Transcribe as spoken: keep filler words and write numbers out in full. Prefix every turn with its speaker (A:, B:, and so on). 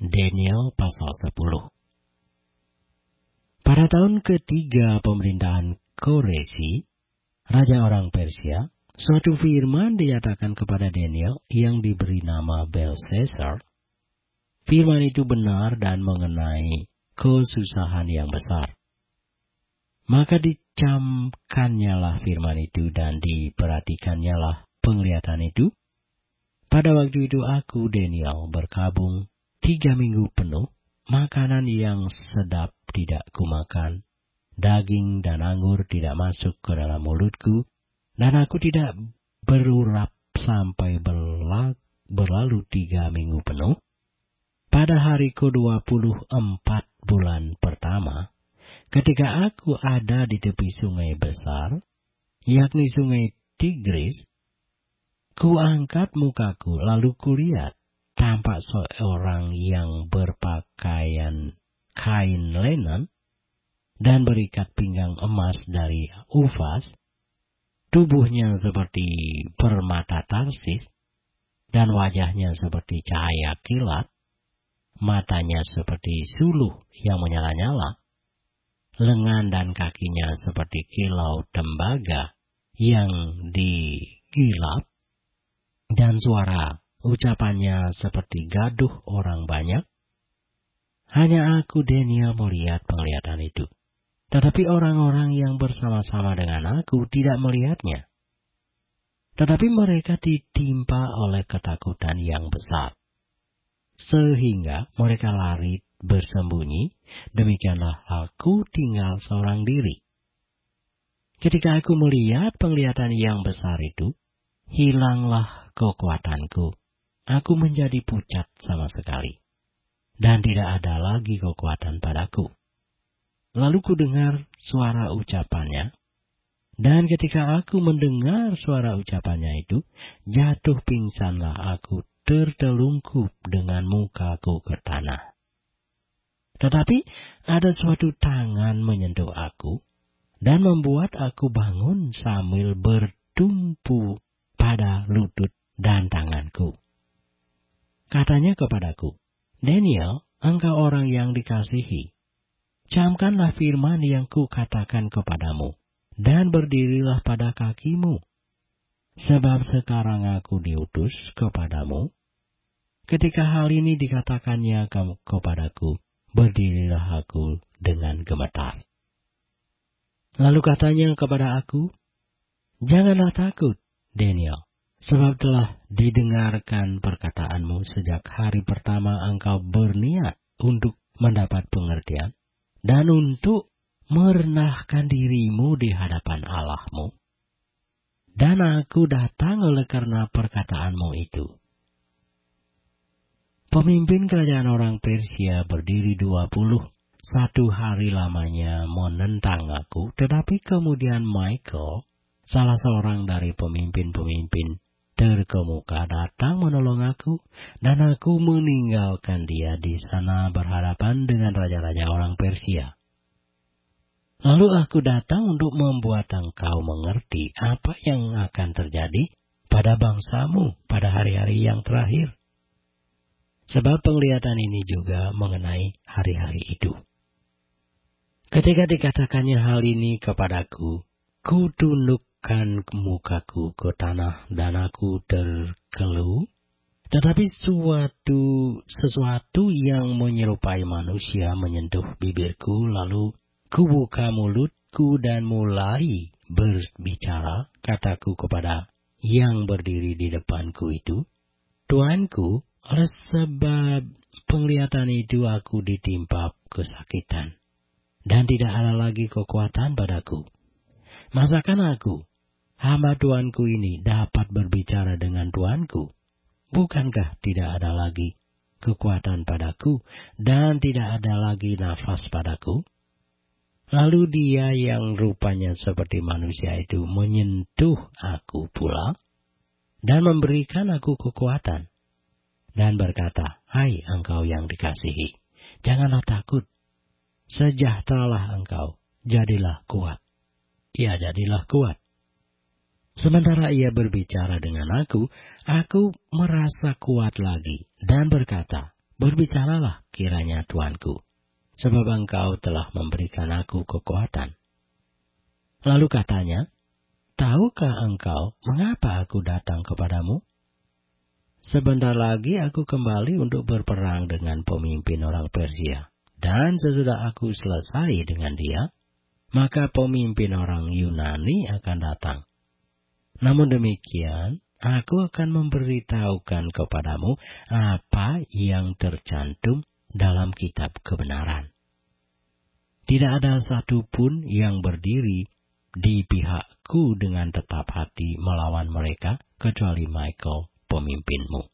A: Daniel pasal sepuluh. Pada tahun ketiga pemerintahan Koresi, raja orang Persia, suatu firman dinyatakan kepada Daniel yang diberi nama Belshazzar. Firman itu benar dan mengenai kesusahan yang besar. Maka dicamkannyalah firman itu dan diperhatikannyalah penglihatan itu. Pada waktu itu aku, Daniel, berkabung tiga minggu penuh, makanan yang sedap tidak kumakan, daging dan anggur tidak masuk ke dalam mulutku, dan aku tidak berurap sampai berlalu, berlalu tiga minggu penuh. Pada hari kedua puluh empat bulan pertama, ketika aku ada di tepi sungai besar, yakni sungai Tigris, kuangkat mukaku lalu kulihat tampak seorang yang berpakaian kain linen dan berikat pinggang emas dari Ufas, tubuhnya seperti permata Tarsis, dan wajahnya seperti cahaya kilat, matanya seperti suluh yang menyala-nyala, lengan dan kakinya seperti kilau tembaga yang digilap, dan suara ucapannya seperti gaduh orang banyak. Hanya aku, Daniel, melihat penglihatan itu. Tetapi orang-orang yang bersama-sama dengan aku tidak melihatnya. Tetapi mereka ditimpa oleh ketakutan yang besar, sehingga mereka lari bersembunyi. Demikianlah aku tinggal seorang diri. Ketika aku melihat penglihatan yang besar itu, hilanglah kekuatanku. Aku menjadi pucat sama sekali, dan tidak ada lagi kekuatan padaku. Lalu ku dengar suara ucapannya, dan ketika aku mendengar suara ucapannya itu, jatuh pingsanlah aku tertelungkup dengan mukaku ke tanah. Tetapi ada suatu tangan menyentuh aku, dan membuat aku bangun sambil bertumpu pada lutut dan tanganku. Katanya kepadaku, Daniel, engkau orang yang dikasihi. Camkanlah firman yang kukatakan kepadamu, dan berdirilah pada kakimu. Sebab sekarang aku diutus kepadamu. Ketika hal ini dikatakannya kepadaku, berdirilah aku dengan gemetar. Lalu katanya kepada aku, janganlah takut, Daniel. Sebab telah didengarkan perkataanmu sejak hari pertama engkau berniat untuk mendapat pengertian, dan untuk merendahkan dirimu di hadapan Allahmu. Dan aku datang oleh karena perkataanmu itu. Pemimpin kerajaan orang Persia berdiri dua puluh satu hari lamanya menentang aku, tetapi kemudian Michael, salah seorang dari pemimpin-pemimpin terkemuka, datang menolong aku, dan aku meninggalkan dia di sana berhadapan dengan raja-raja orang Persia. Lalu aku datang untuk membuat engkau mengerti apa yang akan terjadi pada bangsamu pada hari-hari yang terakhir. Sebab penglihatan ini juga mengenai hari-hari itu. Ketika dikatakannya hal ini kepadaku, ku tundukkan mukaku ke tanah dan aku terkeluh. Tetapi suatu sesuatu yang menyerupai manusia menyentuh bibirku, lalu ku buka mulutku dan mulai berbicara. Kataku kepada yang berdiri di depanku itu, Tuanku, oleh sebab penglihatan itu aku ditimpa kesakitan, dan tidak ada lagi kekuatan padaku. Masakan aku, hamba Tuanku ini, dapat berbicara dengan Tuanku? Bukankah tidak ada lagi kekuatan padaku, dan tidak ada lagi nafas padaku? Lalu dia yang rupanya seperti manusia itu menyentuh aku pula, dan memberikan aku kekuatan, dan berkata, hai engkau yang dikasihi, janganlah takut, sejahteralah engkau, jadilah kuat. Ya, jadilah kuat. Sementara ia berbicara dengan aku, aku merasa kuat lagi, dan berkata, Berbicaralah kiranya Tuanku, sebab engkau telah memberikan aku kekuatan. Lalu katanya, tahukah engkau mengapa aku datang kepadamu? Sebentar lagi aku kembali untuk berperang dengan pemimpin orang Persia. Dan sesudah aku selesai dengan dia, maka pemimpin orang Yunani akan datang. Namun demikian, aku akan memberitahukan kepadamu apa yang tercantum dalam kitab kebenaran. Tidak ada satupun yang berdiri di pihakku dengan tetap hati melawan mereka, kecuali Michael, pemimpinmu.